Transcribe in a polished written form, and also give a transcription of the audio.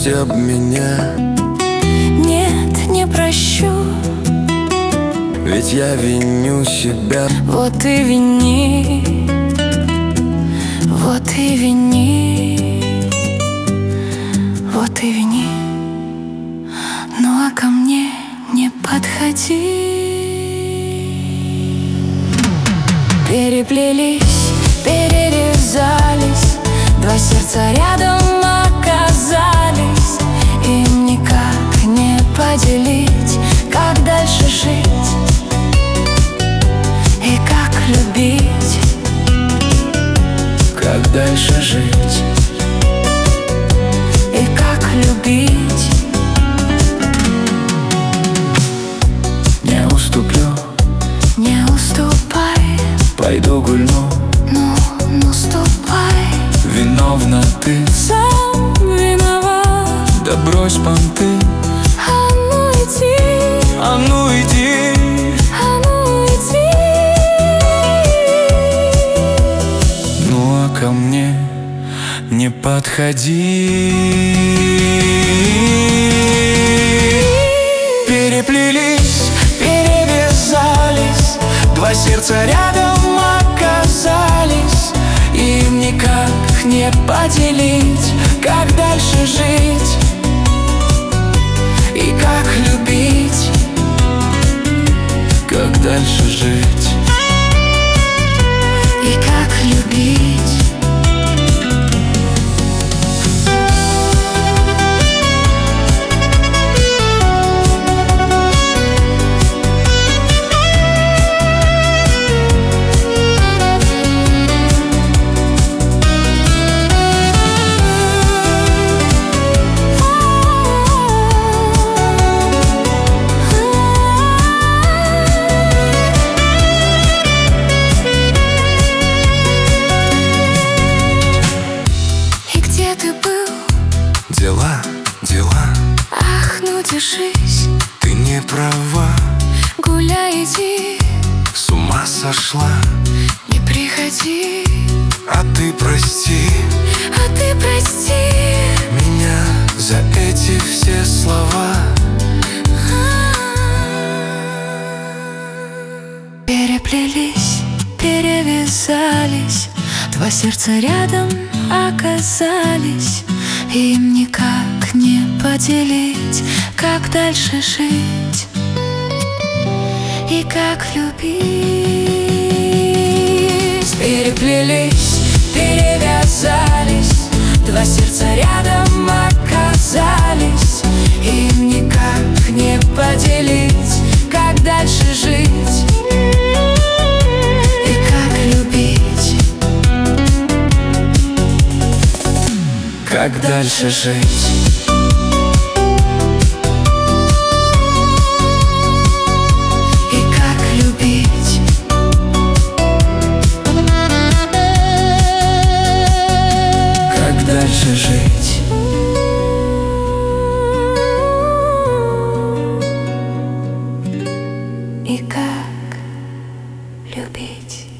об меня. Нет, не прощу, ведь я виню себя. вот и вини, вот и вини, вот и вини. Ну а ко мне не подходи. Переплелись, перерезались, два сердца рядом оказались. Им никак не поделить, как дальше жить и как любить, Как дальше жить и как любить. не уступлю, Не уступай, пойду гульну. ну ступай. Виновна ты, Сам виноват, да брось понты. а ну иди, А ну иди, а ну иди. ну а ко мне не подходи. Переплелись, перевязались, два сердца рядом оказались. Им никак не поделить, как дальше жить и как любить, как дальше жить И как любить. Дела, дела, Ах, ну держись, ты не права, гуляй, иди, с ума сошла. не приходи, А ты прости а ты прости. меня за эти все слова. Переплелись, перевязались, два сердца рядом оказались. Им никак не поделить, как дальше жить и как любить. Переплелись, перевязались, два сердца рядом оказались. Им никак не поделить, как дальше жить и как любить, Как дальше жить и как любить. Как дальше жить И как любить.